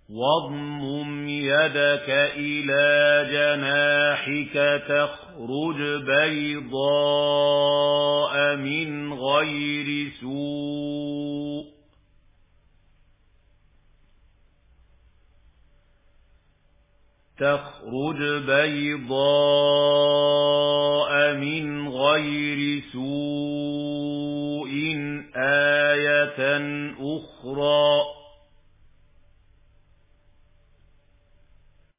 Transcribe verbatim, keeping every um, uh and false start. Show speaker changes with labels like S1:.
S1: واضمم يدك إلى جناحك تخرج بيضاء من غير سوء تخرج بيضاء من غير سوء آية أخرى